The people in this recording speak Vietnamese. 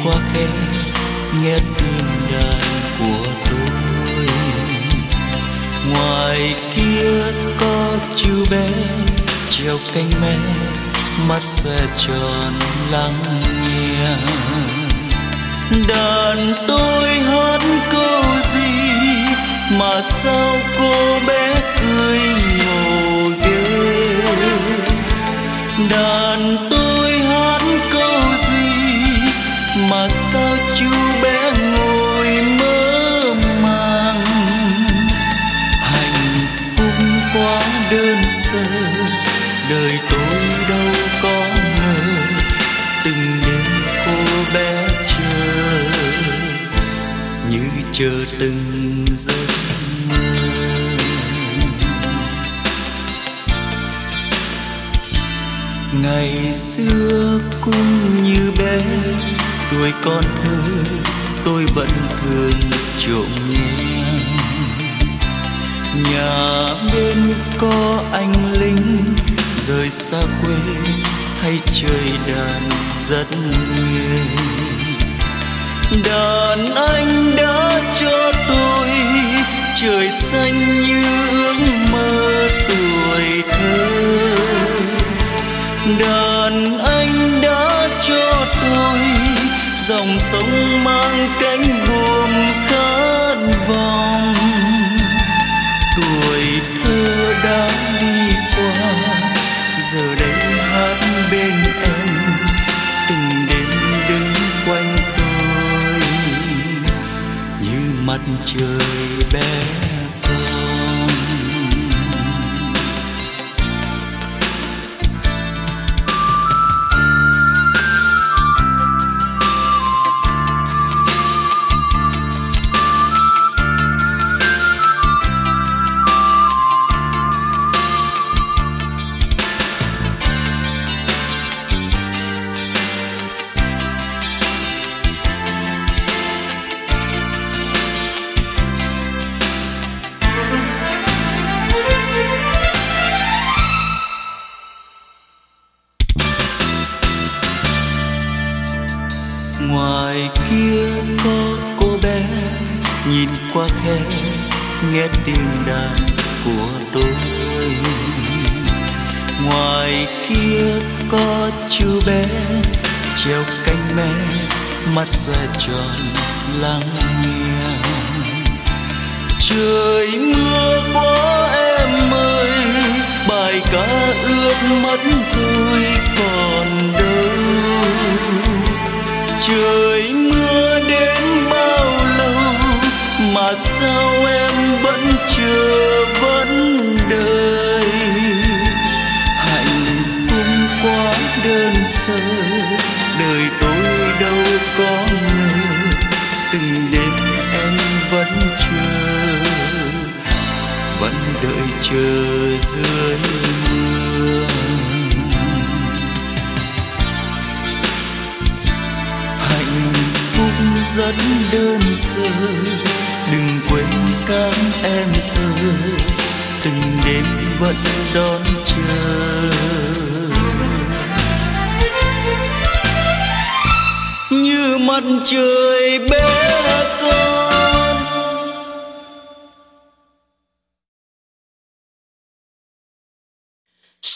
qua khe nghe tiếng đàn của tôi. Ngoài kia có chú bé treo cánh me, mắt xòe tròn lắng nghe. Đàn tôi hát câu gì mà sao cô bé cười ngổ ghê. Đàn tôi hát câu gì mà sao chú bé ngồi mơ màng. Hạnh phúc quá đơn sơ, đời tôi đâu có ngờ từng đêm cô bé chờ như chờ từng giấc mơ. Ngày xưa cũng như bé tuổi con thơ, tôi vẫn thường trộm nghe. Nhà bên có anh lính rời xa quê hay chơi đàn rất nghe. Đàn anh đã cho tôi trời xanh như ước mơ tuổi thơ. Đàn anh đã cho tôi dòng sông mang cánh buồm khát vọng. Tuổi thơ đã đi qua, giờ đây hát bên em từng đêm đứng quanh tôi như mặt trời bé con. Ngoài kia có cô bé nhìn qua khe nghe tiếng đàn của tôi. Ngoài kia có chú bé treo cánh me, mắt xòe tròn lắng nghe. Trời mưa quá em ơi, bài ca ướt mất rồi còn đâu. Trời mưa đến bao lâu mà sao em vẫn chờ vẫn đợi. Hạnh phúc quá đơn sơ, đời tôi đâu có ngờ từng đêm em vẫn đợi chờ dưới mưa. Rất đơn sơ, đừng quên các em thơ từng đêm vẫn đón chờ. Như mặt trời bé